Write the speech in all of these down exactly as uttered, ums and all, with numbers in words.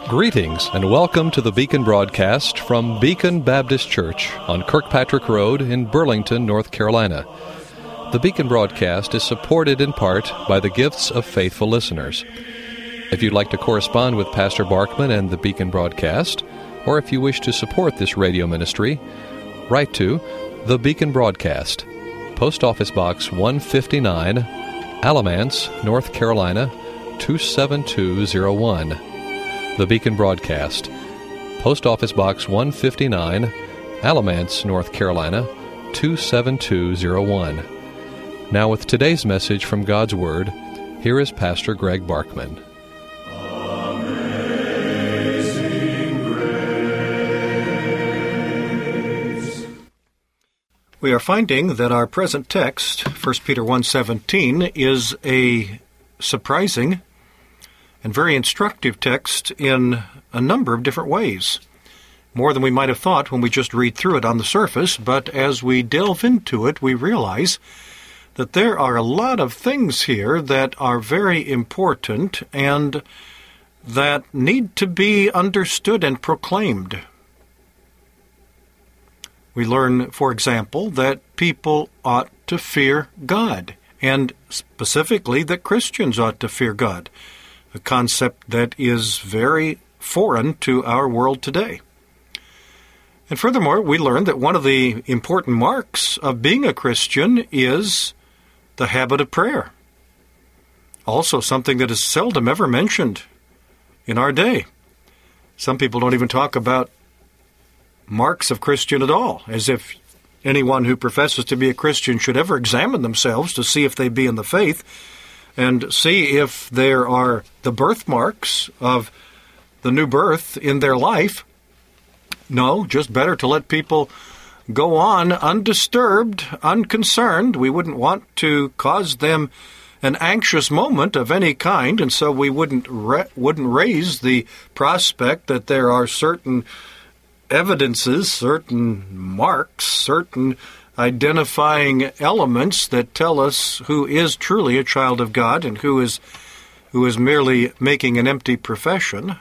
Greetings and welcome to the Beacon broadcast from Beacon Baptist Church on Kirkpatrick Road in Burlington, North Carolina. The Beacon broadcast is supported in part by the gifts of faithful listeners. If you'd like to correspond with Pastor Barkman and the Beacon broadcast, or if you wish to support this radio ministry, write to The Beacon Broadcast, Post Office Box one fifty-nine, Alamance, North Carolina, two seven two zero one. The Beacon Broadcast, Post Office Box one fifty-nine, Alamance, North Carolina, two seven two zero one. Now with today's message from God's Word, here is Pastor Greg Barkman. We are finding that our present text, First Peter one seventeen, is a surprising and very instructive text in a number of different ways. More than we might have thought when we just read through it on the surface, but as we delve into it, we realize that there are a lot of things here that are very important and that need to be understood and proclaimed. We learn, for example, that people ought to fear God, and specifically that Christians ought to fear God, a concept that is very foreign to our world today. And furthermore, we learn that one of the important marks of being a Christian is the habit of prayer. Also, something that is seldom ever mentioned in our day. Some people don't even talk about marks of Christian at all, as if anyone who professes to be a Christian should ever examine themselves to see if they be in the faith and see if there are the birthmarks of the new birth in their life. No, just better to let people go on undisturbed, unconcerned. We wouldn't want to cause them an anxious moment of any kind, and so we wouldn't ra- wouldn't raise the prospect that there are certain evidences, certain marks, certain identifying elements that tell us who is truly a child of God and who is who is merely making an empty profession.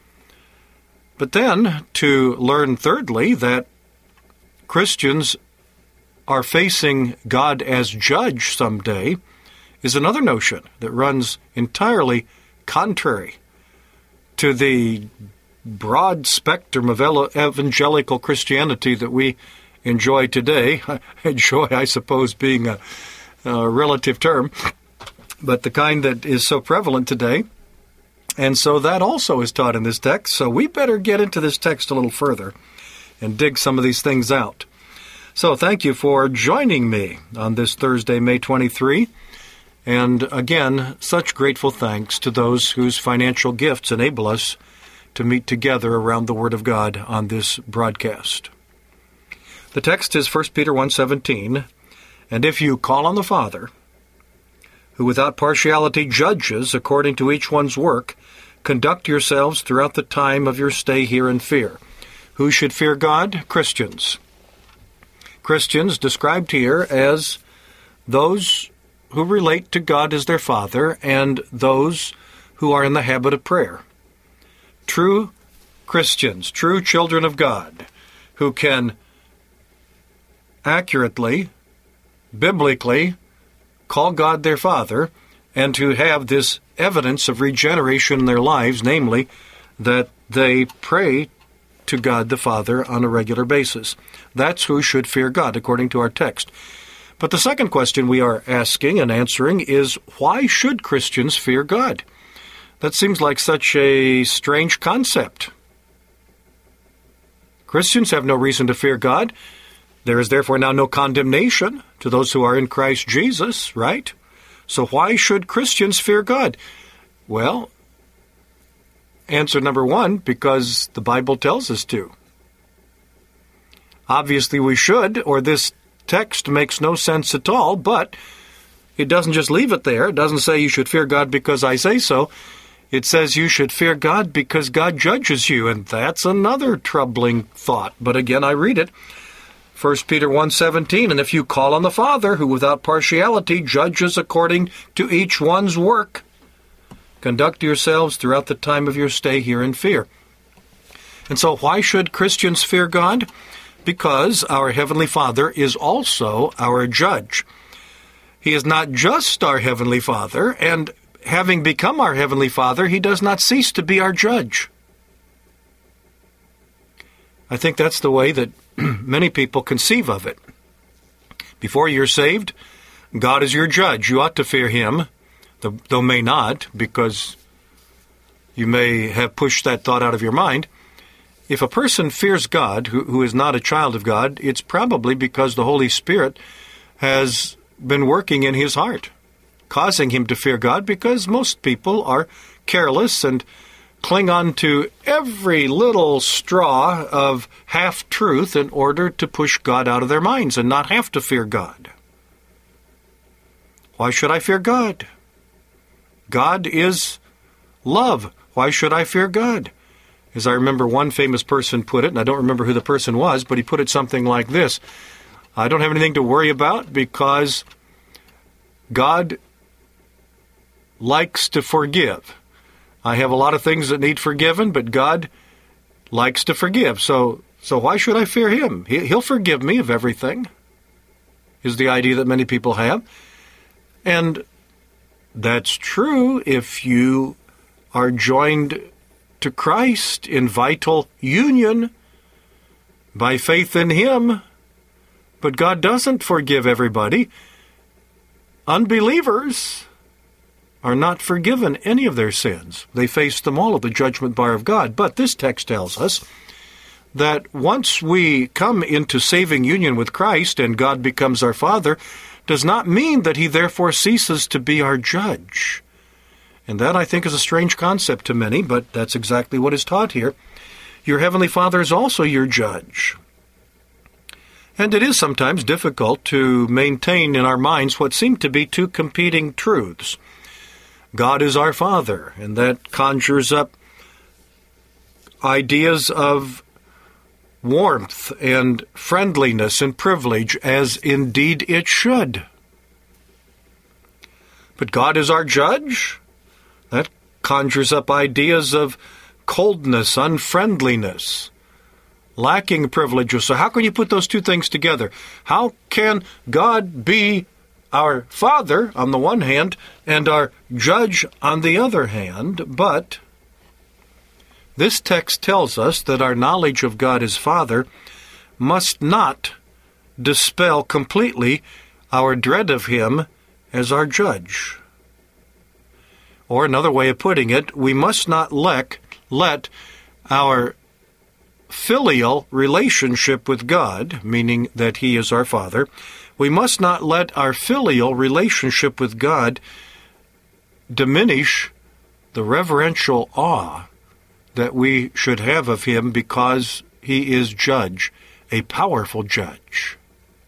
But then to learn thirdly that Christians are facing God as judge someday is another notion that runs entirely contrary to the broad spectrum of evangelical Christianity that we enjoy today. Enjoy, I suppose, being a, a relative term, but the kind that is so prevalent today. And so that also is taught in this text. So we better get into this text a little further and dig some of these things out. So thank you for joining me on this Thursday, May twenty-third. And again, such grateful thanks to those whose financial gifts enable us to meet together around the Word of God on this broadcast. The text is First Peter one seventeen, and if you call on the Father, who without partiality judges according to each one's work, conduct yourselves throughout the time of your stay here in fear. Who should fear God? Christians. Christians described here as those who relate to God as their Father and those who are in the habit of prayer. True Christians, true children of God, who can accurately, biblically, call God their Father, and to have this evidence of regeneration in their lives, namely, that they pray to God the Father on a regular basis. That's who should fear God, according to our text. But the second question we are asking and answering is, why should Christians fear God? That seems like such a strange concept. Christians have no reason to fear God. There is therefore now no condemnation to those who are in Christ Jesus, right? So why should Christians fear God? Well, answer number one, because the Bible tells us to. Obviously we should, or this text makes no sense at all, but it doesn't just leave it there. It doesn't say you should fear God because I say so. It says you should fear God because God judges you, and that's another troubling thought. But again, I read it. First Peter one seventeen, and if you call on the Father, who without partiality judges according to each one's work. Conduct yourselves throughout the time of your stay here in fear. And so why should Christians fear God? Because our Heavenly Father is also our judge. He is not just our Heavenly Father, and having become our Heavenly Father, He does not cease to be our judge. I think that's the way that many people conceive of it. Before you're saved, God is your judge. You ought to fear Him, though may not, because you may have pushed that thought out of your mind. If a person fears God who, who is not a child of God, it's probably because the Holy Spirit has been working in his heart, causing him to fear God, because most people are careless and cling on to every little straw of half-truth in order to push God out of their minds and not have to fear God. Why should I fear God? God is love. Why should I fear God? As I remember one famous person put it, and I don't remember who the person was, but he put it something like this: I don't have anything to worry about because God likes to forgive. I have a lot of things that need forgiven, but God likes to forgive. So so why should I fear Him? He, he'll forgive me of everything, is the idea that many people have. And that's true if you are joined to Christ in vital union by faith in Him. But God doesn't forgive everybody. Unbelievers are not forgiven any of their sins. They face them all at the judgment bar of God. But this text tells us that once we come into saving union with Christ and God becomes our Father, does not mean that He therefore ceases to be our judge. And that, I think, is a strange concept to many, but that's exactly what is taught here. Your Heavenly Father is also your judge. And it is sometimes difficult to maintain in our minds what seem to be two competing truths. God is our Father, and that conjures up ideas of warmth and friendliness and privilege, as indeed it should. But God is our judge? That conjures up ideas of coldness, unfriendliness, lacking privileges. So how can you put those two things together? How can God be our Father on the one hand and our judge on the other hand? But this text tells us that our knowledge of God as Father must not dispel completely our dread of Him as our judge. Or another way of putting it, we must not let, let our filial relationship with God, meaning that He is our Father, we must not let our filial relationship with God diminish the reverential awe that we should have of Him, because He is judge, a powerful judge,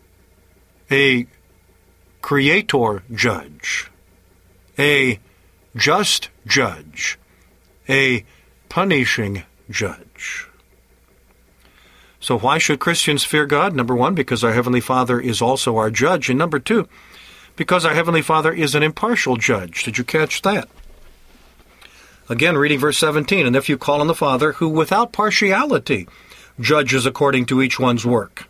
a creator judge, a just judge, a punishing judge. So why should Christians fear God? Number one, because our Heavenly Father is also our judge. And number two, because our Heavenly Father is an impartial judge. Did you catch that? Again, reading verse seventeen, and if you call on the Father, who without partiality judges according to each one's work.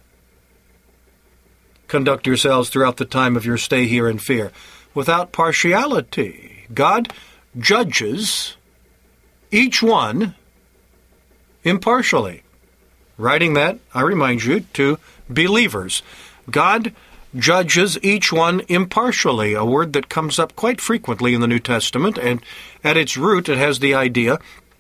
Conduct yourselves throughout the time of your stay here in fear. Without partiality. God judges each one impartially. Writing that, I remind you, to believers. God judges each one impartially, a word that comes up quite frequently in the New Testament, and at its root it has the idea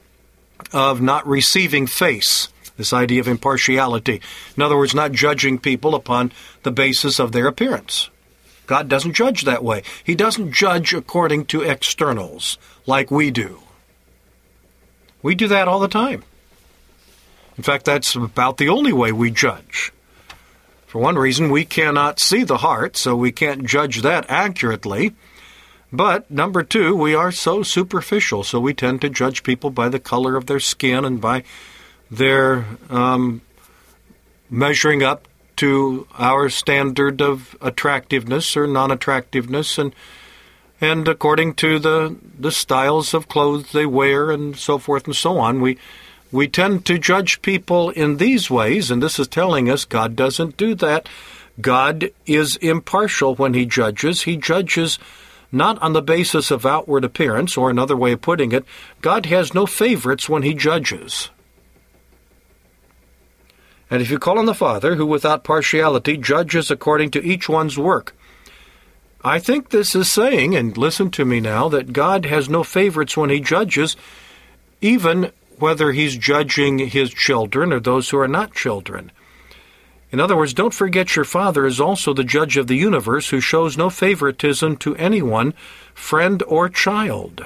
of not receiving face, this idea of impartiality. In other words, not judging people upon the basis of their appearance. God doesn't judge that way. He doesn't judge according to externals like we do. We do that all the time. In fact, that's about the only way we judge. For one reason, we cannot see the heart, so we can't judge that accurately. But, number two, we are so superficial, so we tend to judge people by the color of their skin and by their um, measuring up to our standard of attractiveness or non-attractiveness. And and according to the, the styles of clothes they wear and so forth and so on. We, we tend to judge people in these ways, and this is telling us God doesn't do that. God is impartial when he judges. He judges not on the basis of outward appearance, or another way of putting it, God has no favorites when he judges. And if you call on the Father, who without partiality judges according to each one's work, I think this is saying, and listen to me now, that God has no favorites when he judges, even whether he's judging his children or those who are not children. In other words, don't forget your Father is also the judge of the universe, who shows no favoritism to anyone, friend or child.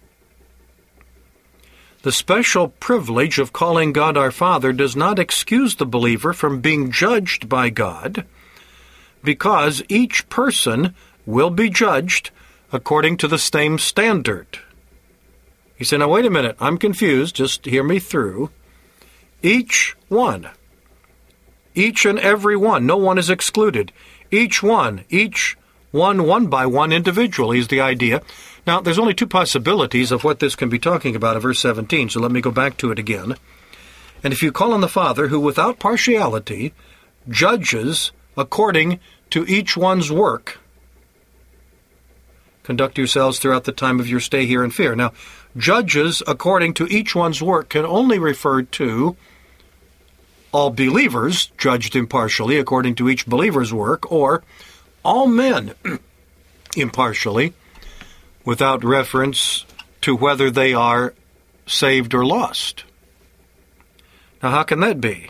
The special privilege of calling God our Father does not excuse the believer from being judged by God, because each person will be judged according to the same standard. You say, now wait a minute, I'm confused, just hear me through. Each one, each and every one, no one is excluded. Each one, each one, one by one individually is the idea. Now, there's only two possibilities of what this can be talking about in verse seventeen, so let me go back to it again. And if you call on the Father, who without partiality judges according to each one's work, conduct yourselves throughout the time of your stay here in fear. Now, judges according to each one's work can only refer to all believers judged impartially according to each believer's work, or all men impartially, without reference to whether they are saved or lost. Now, how can that be?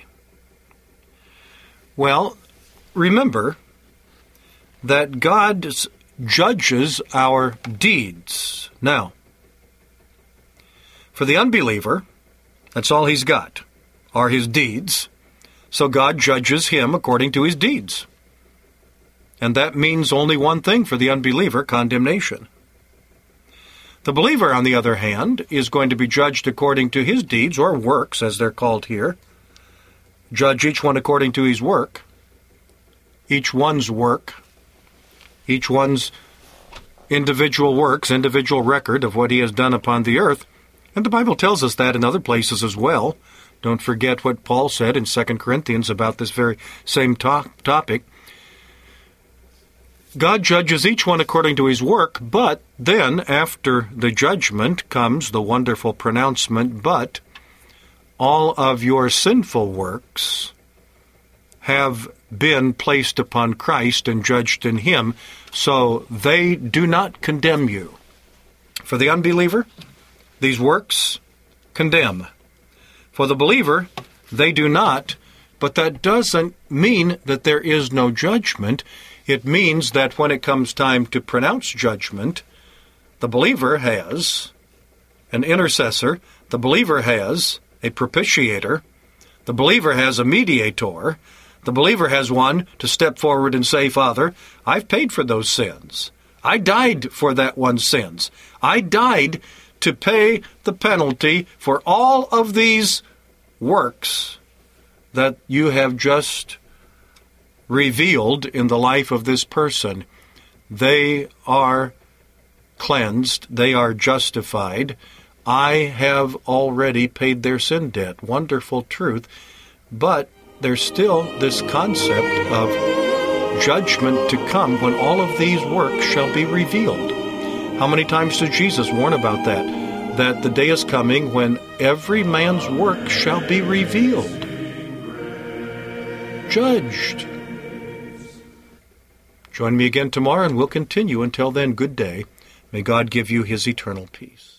Well, remember that God judges our deeds. Now, for the unbeliever, that's all he's got, are his deeds. So God judges him according to his deeds. And that means only one thing for the unbeliever, condemnation. The believer, on the other hand, is going to be judged according to his deeds, or works, as they're called here. Judge each one according to his work. Each one's work. Each one's individual works, individual record of what he has done upon the earth. And the Bible tells us that in other places as well. Don't forget what Paul said in Second Corinthians about this very same to- topic. God judges each one according to his work, but then after the judgment comes the wonderful pronouncement, but all of your sinful works have been placed upon Christ and judged in him, so they do not condemn you. For the unbeliever, these works condemn. For the believer, they do not, but that doesn't mean that there is no judgment. It means that when it comes time to pronounce judgment, the believer has an intercessor, the believer has a propitiator, the believer has a mediator, the believer has one to step forward and say, Father, I've paid for those sins. I died for that one's sins. I died to pay the penalty for all of these works that you have just revealed in the life of this person. They are cleansed. They are justified. I have already paid their sin debt. Wonderful truth. But there's still this concept of judgment to come when all of these works shall be revealed. How many times did Jesus warn about that? That the day is coming when every man's work shall be revealed. Judged. Join me again tomorrow and we'll continue. Until then, good day. May God give you his eternal peace.